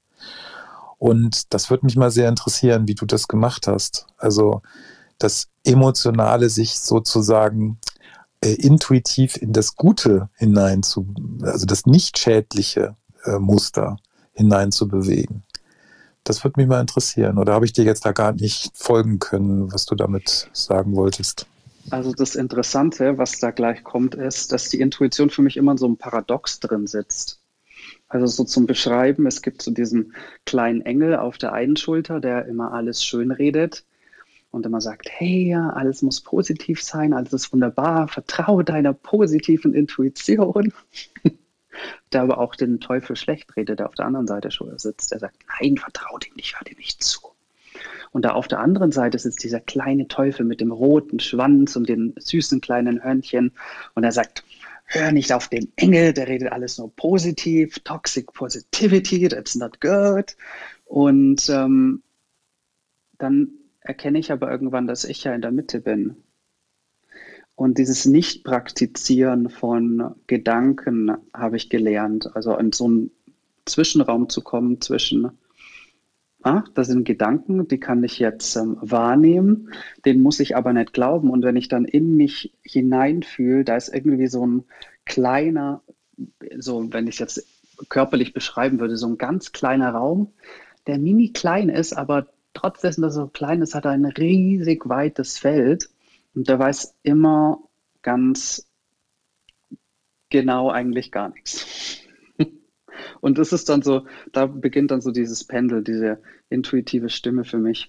Und das würde mich mal sehr interessieren, wie du das gemacht hast. Also das Emotionale sich sozusagen äh, intuitiv in das Gute hinein zu, also das nicht schädliche äh, Muster hinein zu bewegen. Das würde mich mal interessieren. Oder habe ich dir jetzt da gar nicht folgen können, was du damit sagen wolltest? Also das Interessante, was da gleich kommt, ist, dass die Intuition für mich immer in so einem Paradox drin sitzt. Also so zum Beschreiben, es gibt so diesen kleinen Engel auf der einen Schulter, der immer alles schön redet und immer sagt, hey, ja, alles muss positiv sein, alles ist wunderbar, vertraue deiner positiven Intuition. Der aber auch den Teufel schlecht redet, der auf der anderen Seite sitzt. Der sagt, nein, vertrau dem nicht, hör dir nicht zu. Und da auf der anderen Seite sitzt dieser kleine Teufel mit dem roten Schwanz und den süßen kleinen Hörnchen. Und er sagt, hör nicht auf den Engel, der redet alles nur positiv, toxic positivity, that's not good. Und ähm, dann erkenne ich aber irgendwann, dass ich ja in der Mitte bin. Und dieses Nicht-Praktizieren von Gedanken habe ich gelernt. Also in so einen Zwischenraum zu kommen zwischen, ah, das sind Gedanken, die kann ich jetzt ähm, wahrnehmen, den muss ich aber nicht glauben. Und wenn ich dann in mich hineinfühle, da ist irgendwie so ein kleiner, so wenn ich es jetzt körperlich beschreiben würde, so ein ganz kleiner Raum, der mini klein ist, aber trotz dessen, dass er so klein ist, hat er ein riesig weites Feld. Und der weiß immer ganz genau eigentlich gar nichts. Und das ist dann so, da beginnt dann so dieses Pendel, diese intuitive Stimme für mich.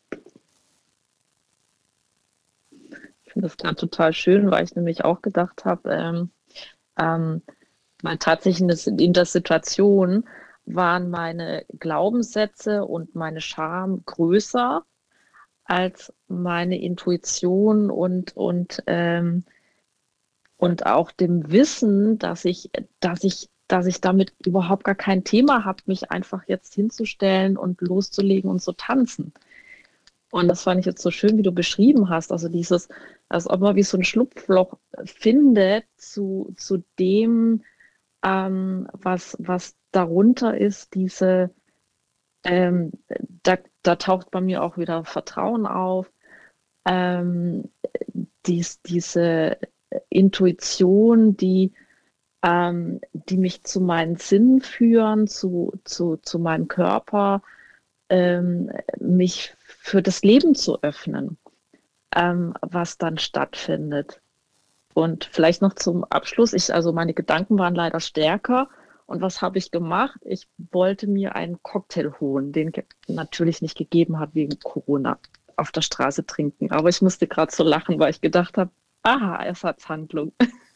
Ich finde das gerade total schön, weil ich nämlich auch gedacht habe, ähm, ähm, weil tatsächlich in der Situation waren meine Glaubenssätze und meine Scham größer als meine Intuition und, und, ähm, und auch dem Wissen, dass ich, dass ich, dass ich damit überhaupt gar kein Thema habe, mich einfach jetzt hinzustellen und loszulegen und zu tanzen. Und das fand ich jetzt so schön, wie du beschrieben hast. Also dieses, als ob man wie so ein Schlupfloch findet zu, zu dem, ähm, was, was darunter ist, diese, ähm, da, da taucht bei mir auch wieder Vertrauen auf, ähm, dies, diese Intuition, die, ähm, die mich zu meinen Sinnen führen, zu, zu, zu meinem Körper, ähm, mich für das Leben zu öffnen, ähm, was dann stattfindet. Und vielleicht noch zum Abschluss, ich, also meine Gedanken waren leider stärker Und was habe ich gemacht? Ich wollte mir einen Cocktail holen, den es natürlich nicht gegeben hat wegen Corona, auf der Straße trinken. Aber ich musste gerade so lachen, weil ich gedacht habe, aha, Ersatzhandlung.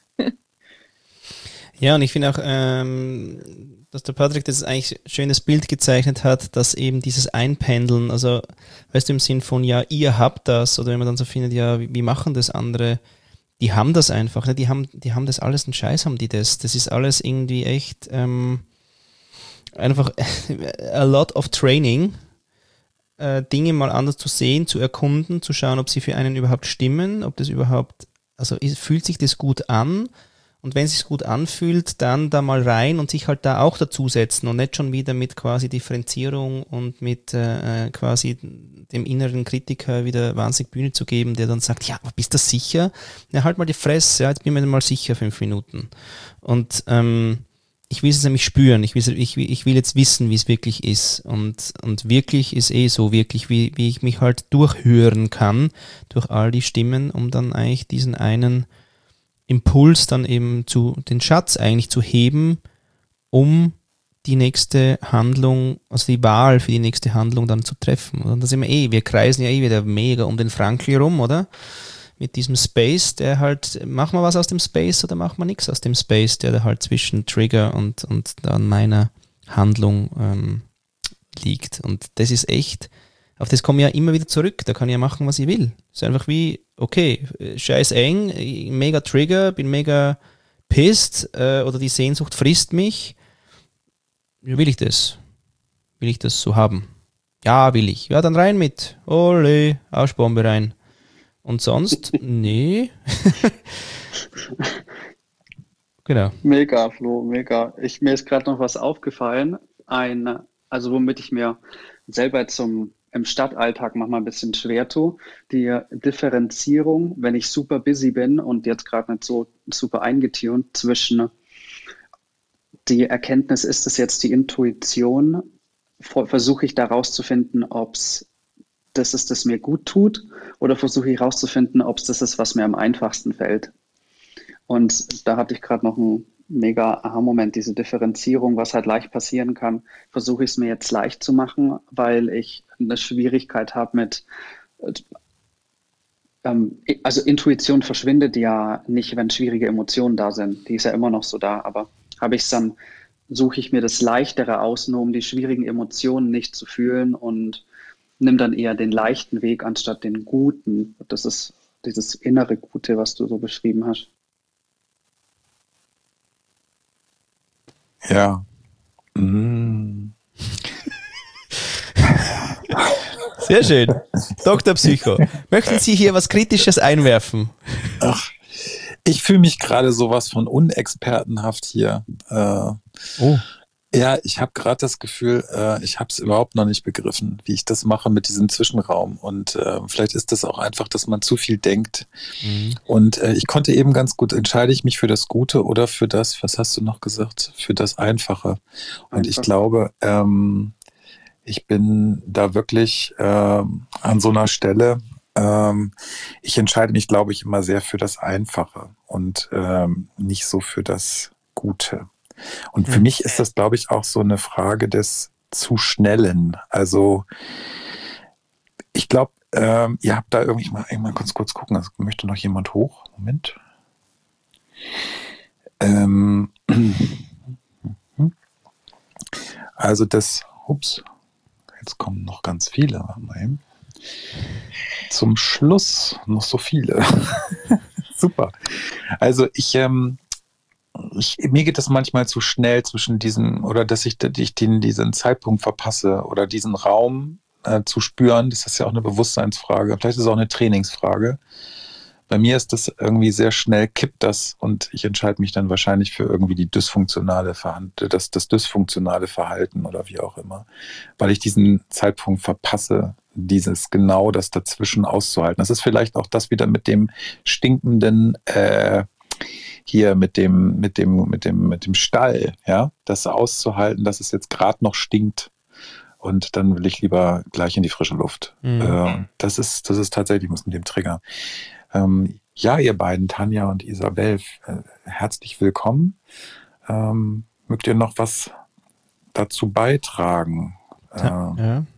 Ja, und ich finde auch, ähm, dass der Patrick das eigentlich ein schönes Bild gezeichnet hat, dass eben dieses Einpendeln, also weißt du, im Sinn von, ja, ihr habt das, oder wenn man dann so findet, ja, wie, wie machen das andere? Die haben das einfach, ne? Die haben, die haben das alles, einen Scheiß haben die das. Das ist alles irgendwie echt ähm, einfach a lot of training, äh, Dinge mal anders zu sehen, zu erkunden, zu schauen, ob sie für einen überhaupt stimmen, ob das überhaupt, also ist, fühlt sich das gut an? Und wenn es sich gut anfühlt, dann da mal rein und sich halt da auch dazusetzen und nicht schon wieder mit quasi Differenzierung und mit äh, quasi dem inneren Kritiker wieder wahnsinnig Bühne zu geben, der dann sagt, ja, aber bist du sicher? Ja, halt mal die Fresse, ja, jetzt bin ich mir mal sicher, fünf Minuten. Und ähm, ich will es nämlich spüren, ich will, ich, ich will jetzt wissen, wie es wirklich ist. Und, und wirklich ist eh so, wirklich, wie, wie ich mich halt durchhören kann, durch all die Stimmen, um dann eigentlich diesen einen Impuls dann eben zu, den Schatz eigentlich zu heben, um die nächste Handlung, also die Wahl für die nächste Handlung dann zu treffen. Und da sind wir eh, wir kreisen ja eh wieder mega um den Frankl rum, oder? Mit diesem Space, der halt, machen wir was aus dem Space oder machen wir nichts aus dem Space, der da halt zwischen Trigger und, und dann meiner Handlung ähm, liegt. Und das ist echt, auf das komme ich ja immer wieder zurück, da kann ich ja machen, was ich will. Es ist einfach wie, okay, scheiß eng, mega Trigger, bin mega pissed äh, oder die Sehnsucht frisst mich. Ja, will ich das? Will ich das so haben? Ja, will ich. Ja, dann rein mit. Ole, Arschbombe rein. Und sonst? Nee. Genau. Mega, Flo, mega. Ich, mir ist gerade noch was aufgefallen. Ein, also womit ich mir selber zum im Stadtalltag manchmal ein bisschen schwer tue. Die Differenzierung, wenn ich super busy bin und jetzt gerade nicht so super eingetunt zwischen die Erkenntnis, ist es jetzt die Intuition, versuche ich da rauszufinden, ob es das ist, das mir gut tut, oder versuche ich rauszufinden, ob es das ist, was mir am einfachsten fällt. Und da hatte ich gerade noch einen mega Aha-Moment, diese Differenzierung, was halt leicht passieren kann, versuche ich es mir jetzt leicht zu machen, weil ich eine Schwierigkeit habe mit, ähm, also Intuition verschwindet ja nicht, wenn schwierige Emotionen da sind. Die ist ja immer noch so da, aber habe ich es dann, suche ich mir das Leichtere aus, nur um die schwierigen Emotionen nicht zu fühlen und nimm dann eher den leichten Weg anstatt den guten. Das ist dieses innere Gute, was du so beschrieben hast. Ja. Mm. Sehr schön. Doktor Psycho, möchten Sie hier was Kritisches einwerfen? Ach, ich fühle mich gerade sowas von unexpertenhaft hier. Äh, oh. Ja, ich habe gerade das Gefühl, äh, ich habe es überhaupt noch nicht begriffen, wie ich das mache mit diesem Zwischenraum. Und äh, vielleicht ist das auch einfach, dass man zu viel denkt. Mhm. Und äh, ich konnte eben ganz gut, entscheide ich mich für das Gute oder für das, was hast du noch gesagt, für das Einfache. Und Einfach. ich glaube, ähm, ich bin da wirklich ähm, an so einer Stelle, ähm, ich entscheide mich, glaube ich, immer sehr für das Einfache und ähm, nicht so für das Gute. Und für mich ist das, glaube ich, auch so eine Frage des zu Schnellen. Also ich glaube, ähm, ihr habt da irgendwie, ich mal, ich mal kurz, kurz gucken, also möchte noch jemand hoch? Moment. Ähm, also das, ups, jetzt kommen noch ganz viele. Zum Schluss noch so viele. Super. Also ich, ähm, Ich, mir geht das manchmal zu schnell zwischen diesen, oder dass ich, dass ich den, diesen Zeitpunkt verpasse oder diesen Raum äh, zu spüren. Das ist ja auch eine Bewusstseinsfrage. Vielleicht ist es auch eine Trainingsfrage. Bei mir ist das irgendwie sehr schnell, kippt das und ich entscheide mich dann wahrscheinlich für irgendwie die dysfunktionale Verhalten, das, das dysfunktionale Verhalten oder wie auch immer, weil ich diesen Zeitpunkt verpasse, dieses genau das dazwischen auszuhalten. Das ist vielleicht auch das wieder mit dem stinkenden äh, hier mit dem, mit dem, mit dem, mit dem Stall, ja, das auszuhalten, dass es jetzt gerade noch stinkt und dann will ich lieber gleich in die frische Luft. Mhm. Äh, das ist, das ist tatsächlich was mit dem Trigger. Ähm, ja, ihr beiden, Tanja und Isabel, äh, herzlich willkommen. Ähm, mögt ihr noch was dazu beitragen? Ja. Äh, ja.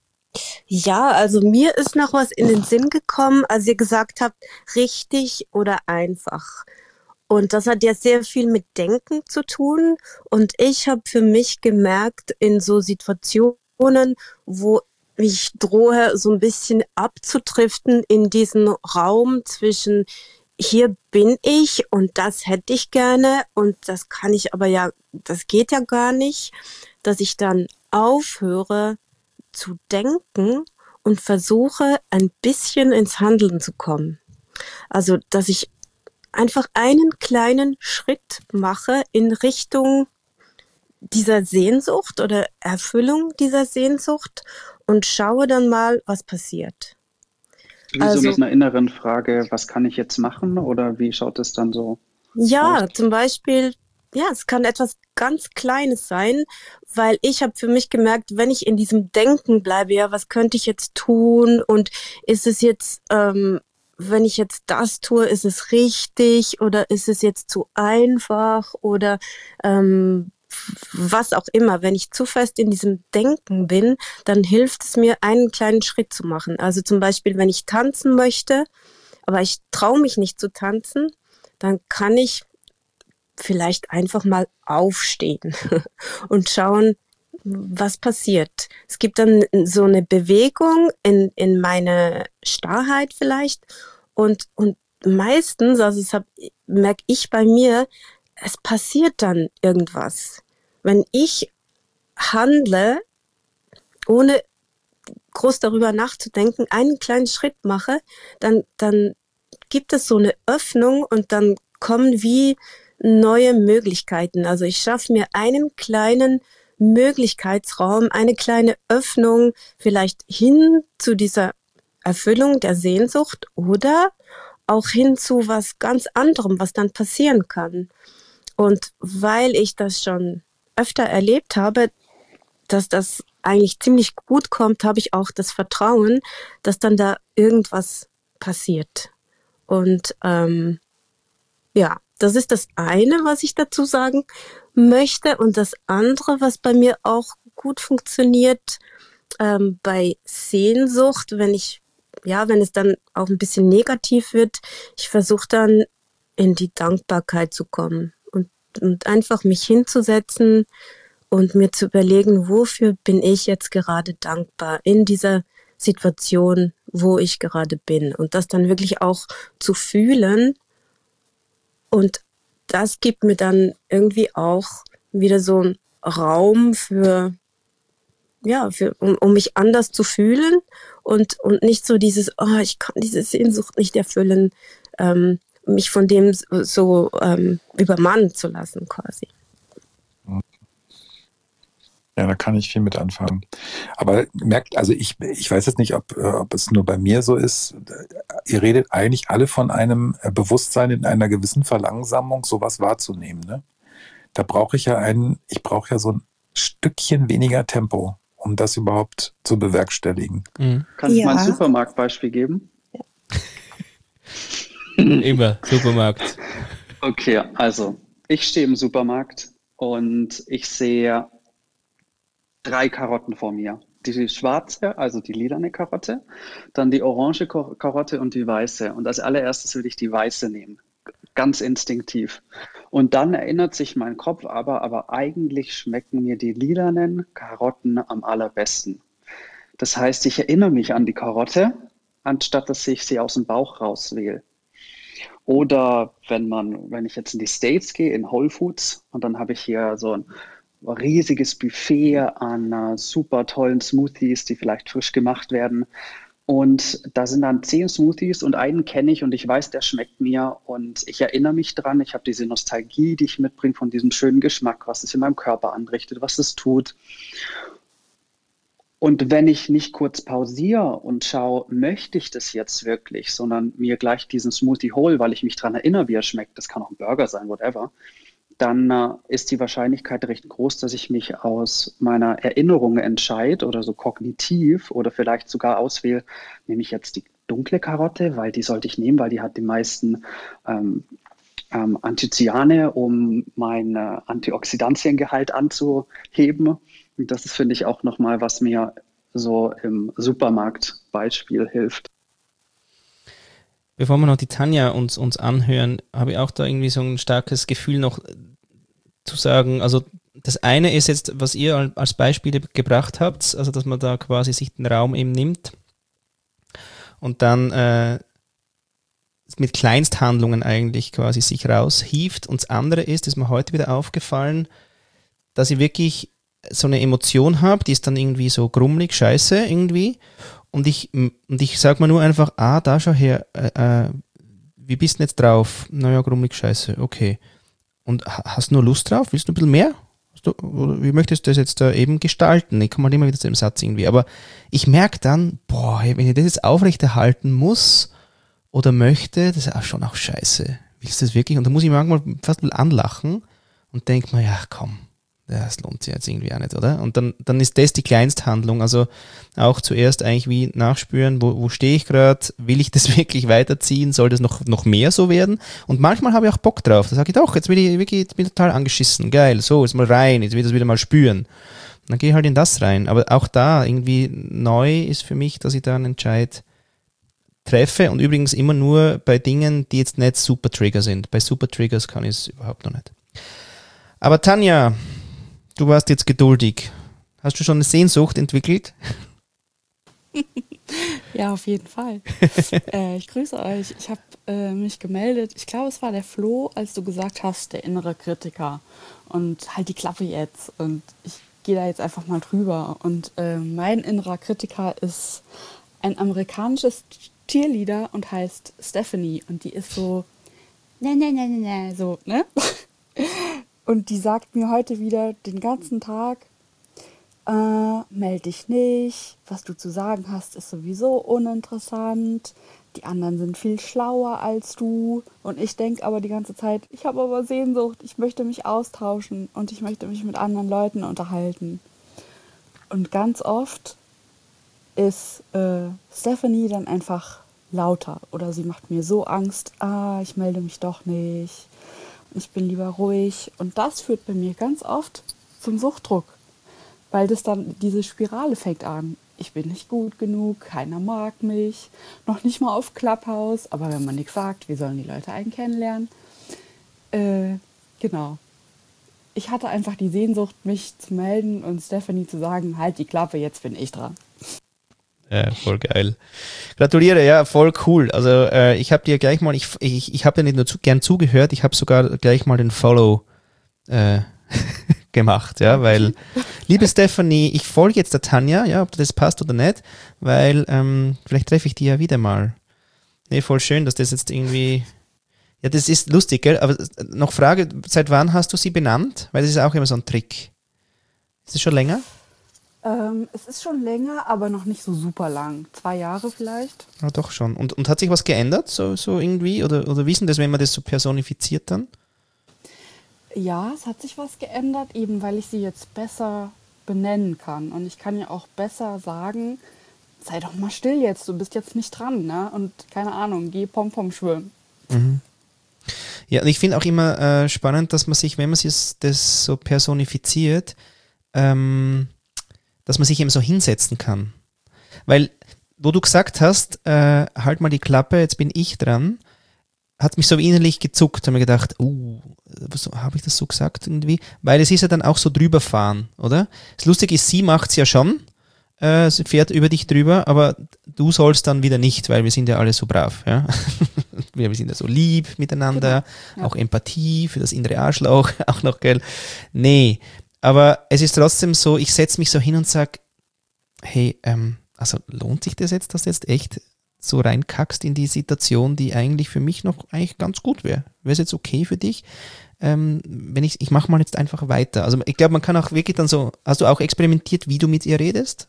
Ja, also mir ist noch was in den Sinn gekommen, als ihr gesagt habt, richtig oder einfach. Und das hat ja sehr viel mit Denken zu tun. Und ich habe für mich gemerkt, in so Situationen, wo ich drohe, so ein bisschen abzudriften in diesen Raum zwischen hier bin ich und das hätte ich gerne und das kann ich aber ja, das geht ja gar nicht, dass ich dann aufhöre zu denken und versuche, ein bisschen ins Handeln zu kommen. Also, dass ich einfach einen kleinen Schritt mache in Richtung dieser Sehnsucht oder Erfüllung dieser Sehnsucht und schaue dann mal, was passiert. Wie Also, so mit einer inneren Frage, was kann ich jetzt machen oder wie schaut es dann so ja, aus? zum Beispiel, ja, es kann etwas ganz Kleines sein, weil ich habe für mich gemerkt, wenn ich in diesem Denken bleibe, ja, was könnte ich jetzt tun und ist es jetzt, ähm, wenn ich jetzt das tue, ist es richtig oder ist es jetzt zu einfach oder ähm, was auch immer. Wenn ich zu fest in diesem Denken bin, dann hilft es mir, einen kleinen Schritt zu machen. Also zum Beispiel, wenn ich tanzen möchte, aber ich traue mich nicht zu tanzen, dann kann ich vielleicht einfach mal aufstehen und schauen, was passiert. Es gibt dann so eine Bewegung in, in meine Starrheit vielleicht und, und meistens, also das merke ich bei mir, es passiert dann irgendwas. Wenn ich handle, ohne groß darüber nachzudenken, einen kleinen Schritt mache, dann, dann gibt es so eine Öffnung und dann kommen wie neue Möglichkeiten. Also ich schaffe mir einen kleinen Möglichkeitsraum, eine kleine Öffnung vielleicht hin zu dieser Erfüllung der Sehnsucht oder auch hin zu was ganz anderem, was dann passieren kann. Und weil ich das schon öfter erlebt habe, dass das eigentlich ziemlich gut kommt, habe ich auch das Vertrauen, dass dann da irgendwas passiert. Und ähm, ja, das ist das eine, was ich dazu sagen möchte. Und das andere, was bei mir auch gut funktioniert, ähm, bei Sehnsucht, wenn ich, ja, wenn es dann auch ein bisschen negativ wird, ich versuche dann in die Dankbarkeit zu kommen und, und einfach mich hinzusetzen und mir zu überlegen, wofür bin ich jetzt gerade dankbar in dieser Situation, wo ich gerade bin. Und das dann wirklich auch zu fühlen. Und das gibt mir dann irgendwie auch wieder so einen Raum für, ja, für, um, um mich anders zu fühlen und, und nicht so dieses, oh, ich kann diese Sehnsucht nicht erfüllen, ähm, mich von dem so ähm, übermannen zu lassen quasi. Ja, da kann ich viel mit anfangen. Aber merkt, also ich, ich weiß jetzt nicht, ob, ob es nur bei mir so ist. Ihr redet eigentlich alle von einem Bewusstsein in einer gewissen Verlangsamung, sowas wahrzunehmen. Ne? Da brauche ich ja einen, ich brauche ja so ein Stückchen weniger Tempo, um das überhaupt zu bewerkstelligen. Mhm. Kann ich ja. mal ein Supermarktbeispiel geben? Immer, Supermarkt. Okay, also ich stehe im Supermarkt und ich sehe drei Karotten vor mir. Die schwarze, also die lilane Karotte, dann die orange Karotte und die weiße. Und als allererstes will ich die weiße nehmen. Ganz instinktiv. Und dann erinnert sich mein Kopf aber, aber eigentlich schmecken mir die lilanen Karotten am allerbesten. Das heißt, ich erinnere mich an die Karotte, anstatt dass ich sie aus dem Bauch rauswähle. Oder wenn man, wenn ich jetzt in die States gehe, in Whole Foods, und dann habe ich hier so ein riesiges Buffet an uh, super tollen Smoothies, die vielleicht frisch gemacht werden. Und da sind dann zehn Smoothies und einen kenne ich und ich weiß, der schmeckt mir und ich erinnere mich dran. Ich habe diese Nostalgie, die ich mitbringe von diesem schönen Geschmack, was es in meinem Körper anrichtet, was es tut. Und wenn ich nicht kurz pausiere und schaue, möchte ich das jetzt wirklich, sondern mir gleich diesen Smoothie hole, weil ich mich daran erinnere, wie er schmeckt, das kann auch ein Burger sein, whatever, dann äh, ist die Wahrscheinlichkeit recht groß, dass ich mich aus meiner Erinnerung entscheide oder so kognitiv oder vielleicht sogar auswähle, nehme ich jetzt die dunkle Karotte, weil die sollte ich nehmen, weil die hat die meisten ähm, ähm, Anthocyane, um mein äh, Antioxidantiengehalt anzuheben. Und das ist, finde ich, auch nochmal, was mir so im Supermarktbeispiel hilft. Bevor wir noch die Tanja uns, uns anhören, habe ich auch da irgendwie so ein starkes Gefühl noch zu sagen, also das eine ist jetzt, was ihr als Beispiele gebracht habt, also dass man da quasi sich den Raum eben nimmt und dann äh, mit Kleinsthandlungen eigentlich quasi sich raushieft. Und das andere ist, ist mir heute wieder aufgefallen, dass ich wirklich so eine Emotion habe, die ist dann irgendwie so grummelig, scheiße irgendwie. Und ich, und ich sag mal nur einfach, ah, da schau her, äh, äh, wie bist du denn jetzt drauf? Naja, grummelig, scheiße, okay. Und hast du nur Lust drauf? Willst du ein bisschen mehr? Du, oder wie möchtest du das jetzt da eben gestalten? Ich komme halt immer wieder zu dem Satz irgendwie. Aber ich merke dann, boah, wenn ich das jetzt aufrechterhalten muss oder möchte, das ist auch schon auch scheiße. Willst du das wirklich? Und da muss ich manchmal fast mal anlachen und denke mir, ja komm, das lohnt sich jetzt irgendwie auch nicht, oder? Und dann, dann ist das die Kleinsthandlung. Also auch zuerst eigentlich wie nachspüren, wo, wo stehe ich gerade? Will ich das wirklich weiterziehen? Soll das noch, noch mehr so werden? Und manchmal habe ich auch Bock drauf. Da sage ich doch, jetzt bin ich wirklich jetzt bin ich total angeschissen. Geil, so, jetzt mal rein, jetzt will ich das wieder mal spüren. Und dann gehe ich halt in das rein. Aber auch da irgendwie neu ist für mich, dass ich da einen Entscheid treffe und übrigens immer nur bei Dingen, die jetzt nicht Super Trigger sind. Bei Super Triggers kann ich es überhaupt noch nicht. Aber Tanja, du warst jetzt geduldig. Hast du schon eine Sehnsucht entwickelt? Ja, auf jeden Fall. äh, ich grüße euch. Ich habe äh, mich gemeldet. Ich glaube, es war der Flo, als du gesagt hast, der innere Kritiker. Und halt die Klappe jetzt. Und ich gehe da jetzt einfach mal drüber. Und äh, mein innerer Kritiker ist ein amerikanisches Cheerleader und heißt Stephanie. Und die ist so, ne, ne, ne, ne, ne, so, ne? Und die sagt mir heute wieder den ganzen Tag, äh, meld dich nicht, was du zu sagen hast, ist sowieso uninteressant, die anderen sind viel schlauer als du. Und ich denke aber die ganze Zeit, ich habe aber Sehnsucht, ich möchte mich austauschen und ich möchte mich mit anderen Leuten unterhalten. Und ganz oft ist äh, Stephanie dann einfach lauter oder sie macht mir so Angst, ah, ich melde mich doch nicht. Ich bin lieber ruhig. Und das führt bei mir ganz oft zum Suchtdruck, weil das dann, diese Spirale fängt an. Ich bin nicht gut genug, keiner mag mich, noch nicht mal auf Clubhouse, aber wenn man nichts sagt, wie sollen die Leute einen kennenlernen? Äh, genau. Ich hatte einfach die Sehnsucht, mich zu melden und Stephanie zu sagen, halt die Klappe, jetzt bin ich dran. Ja, voll geil. Gratuliere, ja, voll cool. Also äh, ich habe dir gleich mal, ich, ich, ich habe dir nicht nur zu, gern zugehört, ich habe sogar gleich mal den Follow äh, gemacht, ja, weil, liebe Stephanie, ich folge jetzt der Tanja, ja, ob das passt oder nicht, weil ähm, vielleicht treffe ich die ja wieder mal. Nee, voll schön, dass das jetzt irgendwie, ja, das ist lustig, gell, aber noch Frage, seit wann hast du sie benannt? Weil das ist auch immer so ein Trick. Ist das schon länger? Ähm, es ist schon länger, aber noch nicht so super lang. Zwei Jahre vielleicht. Ja, doch schon. Und, und hat sich was geändert, so, so irgendwie? Oder, oder wie ist denn das, wenn man das so personifiziert dann? Ja, es hat sich was geändert, eben weil ich sie jetzt besser benennen kann. Und ich kann ja auch besser sagen, sei doch mal still jetzt, du bist jetzt nicht dran, ne? Und keine Ahnung, geh Pompom schwimmen. Mhm. Ja, und ich finde auch immer äh, spannend, dass man sich, wenn man sich das so personifiziert, ähm, dass man sich eben so hinsetzen kann. Weil, wo du gesagt hast, äh, halt mal die Klappe, jetzt bin ich dran, hat mich so innerlich gezuckt, habe mir gedacht, uh, was habe ich das so gesagt irgendwie? Weil es ist ja dann auch so drüberfahren, oder? Das Lustige ist, sie macht es ja schon, äh, sie fährt über dich drüber, aber du sollst dann wieder nicht, weil wir sind ja alle so brav, ja? wir sind ja so lieb miteinander, genau. Ja. Auch Empathie für das innere Arschloch, auch noch, gell? Nee, aber es ist trotzdem so, ich setze mich so hin und sage, hey, ähm, also lohnt sich das jetzt, dass du jetzt echt so reinkackst in die Situation, die eigentlich für mich noch eigentlich ganz gut wäre? Wäre es jetzt okay für dich? Ähm, wenn ich, ich mache mal jetzt einfach weiter. Also ich glaube, man kann auch wirklich dann so, hast du auch experimentiert, wie du mit ihr redest?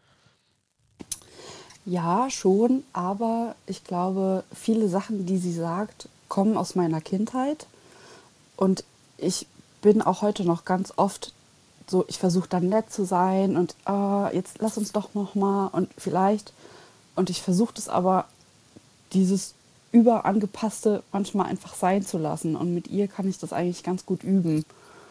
Ja, schon, aber ich glaube, viele Sachen, die sie sagt, kommen aus meiner Kindheit und ich bin auch heute noch ganz oft so, ich versuche dann nett zu sein und oh, jetzt lass uns doch noch mal und vielleicht und ich versuche das aber, dieses überangepasste manchmal einfach sein zu lassen. Und mit ihr kann ich das eigentlich ganz gut üben.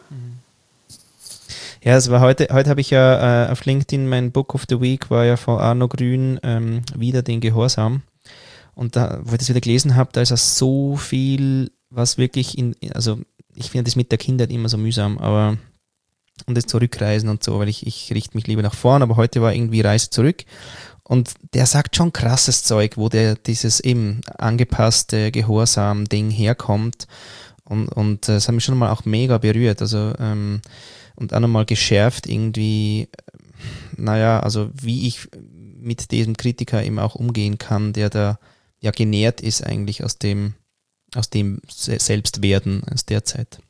Ja, es war heute, heute habe ich ja äh, auf LinkedIn, mein Book of the Week war ja von Arno Grün, ähm, wieder den Gehorsam. Und da, wo ich das wieder gelesen habe, da ist ja so viel, was wirklich in, also ich finde das mit der Kindheit immer so mühsam, aber und das Zurückreisen und so, weil ich, ich richte mich lieber nach vorn, aber heute war irgendwie Reise zurück. Und der sagt schon krasses Zeug, wo der dieses eben angepasste Gehorsam-Ding herkommt. Und, und das hat mich schon mal auch mega berührt. Also, ähm, und auch nochmal geschärft irgendwie, naja, also wie ich mit diesem Kritiker eben auch umgehen kann, der da ja genährt ist eigentlich aus dem, aus dem Selbstwerden aus der Zeit.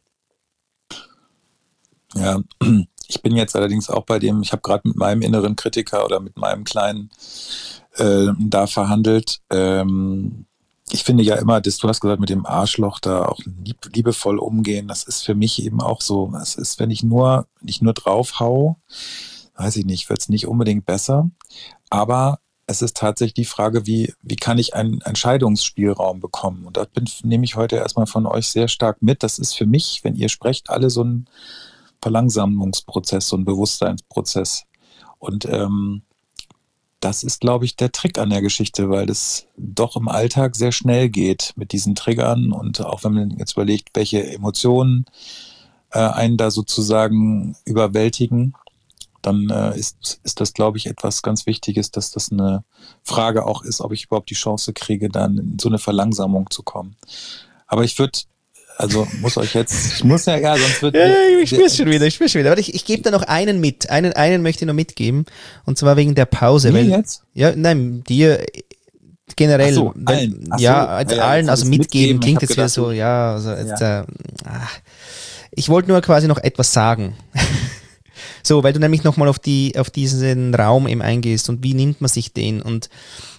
Ja, ich bin jetzt allerdings auch bei dem, ich habe gerade mit meinem inneren Kritiker oder mit meinem Kleinen äh, da verhandelt. Ähm, ich finde ja immer, das, du hast gesagt, mit dem Arschloch da auch lieb, liebevoll umgehen, das ist für mich eben auch so. Es ist, wenn ich nur, nicht nur drauf hau, weiß ich nicht, wird es nicht unbedingt besser. Aber es ist tatsächlich die Frage, wie, wie kann ich einen Entscheidungsspielraum bekommen? Und das bin, nehme ich heute erstmal von euch sehr stark mit. Das ist für mich, wenn ihr sprecht, alle so ein Verlangsamungsprozess, so ein Bewusstseinsprozess. Und ähm, das ist, glaube ich, der Trick an der Geschichte, weil das doch im Alltag sehr schnell geht mit diesen Triggern. Und auch wenn man jetzt überlegt, welche Emotionen äh, einen da sozusagen überwältigen, dann äh, ist, ist das, glaube ich, etwas ganz Wichtiges, dass das eine Frage auch ist, ob ich überhaupt die Chance kriege, dann in so eine Verlangsamung zu kommen. Aber ich würde Also muss euch jetzt, ich muss ja, ja, sonst wird... Ja, ja, ich spür's schon wieder, ich spür's schon wieder. Aber ich, ich gebe da noch einen mit, einen, einen möchte ich noch mitgeben, und zwar wegen der Pause. Mir weil, jetzt? Ja, nein, dir generell. Ach so, weil, allen. Ach ja, so, also ja, allen, jetzt also hab ich's mitgeben mitgeben. klingt Ich jetzt hab wieder gedacht, so, du- ja, also jetzt, Ja. äh, ach. Ich wollte nur quasi noch etwas sagen. So, weil du nämlich nochmal auf die, auf diesen Raum eben eingehst und wie nimmt man sich den, und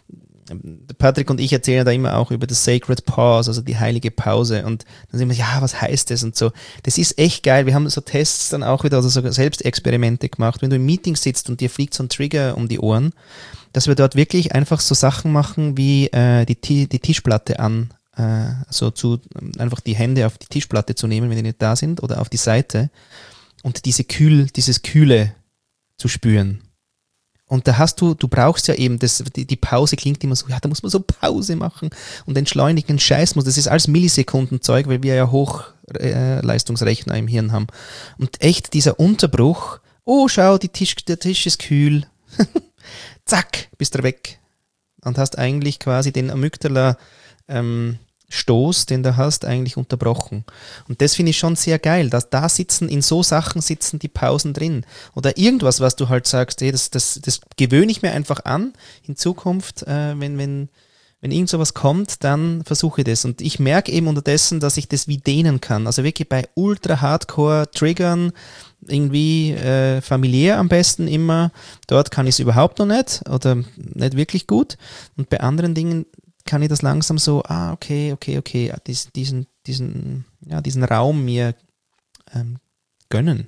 Patrick und ich erzählen da immer auch über das Sacred Pause, also die heilige Pause, und dann sind wir, ja, was heißt das und so. Das ist echt geil. Wir haben so Tests dann auch wieder, also so Selbstexperimente gemacht. Wenn du im Meeting sitzt und dir fliegt so ein Trigger um die Ohren, dass wir dort wirklich einfach so Sachen machen wie äh, die, Ti- die Tischplatte an, äh, so zu, einfach die Hände auf die Tischplatte zu nehmen, wenn die nicht da sind, oder auf die Seite, und diese Kühl, dieses Kühle zu spüren. Und da hast du, du brauchst ja eben, das, die, die Pause klingt immer so, ja, da muss man so Pause machen und entschleunigen, Scheiß muss, das ist alles Millisekundenzeug, weil wir ja Hochleistungsrechner äh, im Hirn haben. Und echt dieser Unterbruch, oh, schau, die Tisch, der Tisch ist kühl, zack, bist du weg. Und hast eigentlich quasi den Amygdala ähm, Stoß, den du hast, eigentlich unterbrochen. Und das finde ich schon sehr geil, dass da sitzen, in so Sachen sitzen die Pausen drin. Oder irgendwas, was du halt sagst, hey, das, das, das gewöhne ich mir einfach an in Zukunft, äh, wenn, wenn, wenn irgend sowas kommt, dann versuche ich das. Und ich merke eben unterdessen, dass ich das wie dehnen kann. Also wirklich bei ultra hardcore Triggern, irgendwie äh, familiär am besten immer, dort kann ich es überhaupt noch nicht oder nicht wirklich gut. Und bei anderen Dingen kann ich das langsam so, ah, okay, okay, okay, dies, diesen, diesen, ja, diesen Raum mir ähm, gönnen.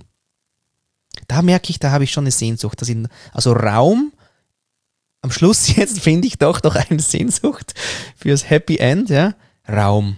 Da merke ich, da habe ich schon eine Sehnsucht. Dass ich, also Raum, am Schluss jetzt finde ich doch doch eine Sehnsucht fürs Happy End, ja, Raum.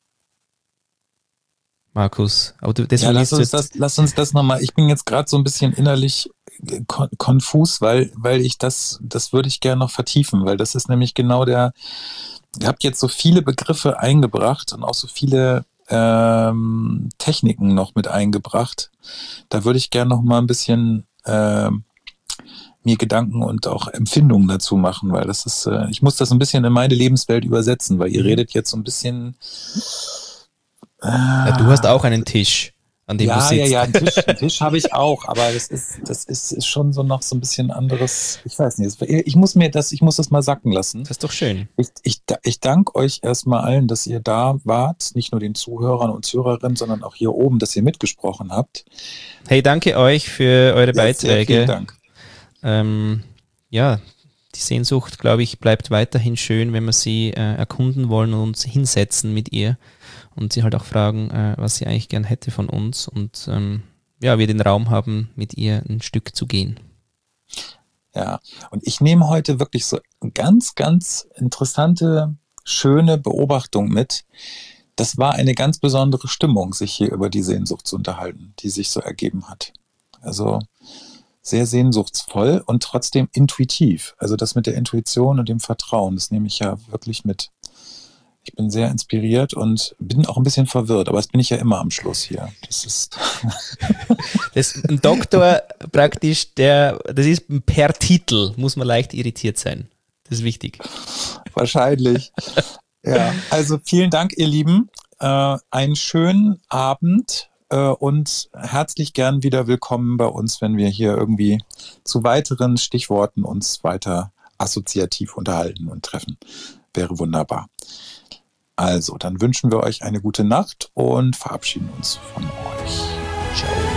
Markus, aber du, deswegen Ja, lass uns jetzt, das, lass uns das nochmal, ich bin jetzt gerade so ein bisschen innerlich kon konfus, weil, weil ich das, das würde ich gerne noch vertiefen, weil das ist nämlich genau der, ihr habt jetzt so viele Begriffe eingebracht und auch so viele ähm, Techniken noch mit eingebracht. Da würde ich gerne noch mal ein bisschen ähm, mir Gedanken und auch Empfindungen dazu machen, weil das ist, äh, ich muss das ein bisschen in meine Lebenswelt übersetzen, weil ihr Mhm. redet jetzt so ein bisschen. Äh, ja, du hast auch einen Tisch, an dem ja, du sitzt. ja, ja, einen Tisch, einen Tisch habe ich auch, aber das ist, das ist, ist schon so noch so ein bisschen anderes. Ich weiß nicht. Ich muss mir das, ich muss das mal sacken lassen. Das ist doch schön. Ich, ich, ich danke euch erstmal allen, dass ihr da wart, nicht nur den Zuhörern und Zuhörerinnen, sondern auch hier oben, dass ihr mitgesprochen habt. Hey, danke euch für eure Ja, sehr Beiträge. vielen Dank. Ähm, ja, die Sehnsucht, glaube ich, bleibt weiterhin schön, wenn wir sie äh, erkunden wollen und uns hinsetzen mit ihr und sie halt auch fragen, äh, was sie eigentlich gern hätte von uns, und ähm, ja, wir den Raum haben, mit ihr ein Stück zu gehen. Ja, und ich nehme heute wirklich so ganz, ganz interessante schöne Beobachtung mit. Das war eine ganz besondere Stimmung, sich hier über die Sehnsucht zu unterhalten, die sich so ergeben hat. Also sehr sehnsuchtsvoll und trotzdem intuitiv. Also das mit der Intuition und dem Vertrauen, das nehme ich ja wirklich mit. Ich bin sehr inspiriert und bin auch ein bisschen verwirrt, aber das bin ich ja immer am Schluss hier. Das ist das ist ein Doktor praktisch, der, das ist per Titel, muss man leicht irritiert sein. Das ist wichtig. Wahrscheinlich. Ja, also vielen Dank, ihr Lieben. Äh, einen schönen Abend äh, und herzlich gern wieder willkommen bei uns, wenn wir hier irgendwie zu weiteren Stichworten uns weiter assoziativ unterhalten und treffen. Wäre wunderbar. Also, dann wünschen wir euch eine gute Nacht und verabschieden uns von euch. Ciao.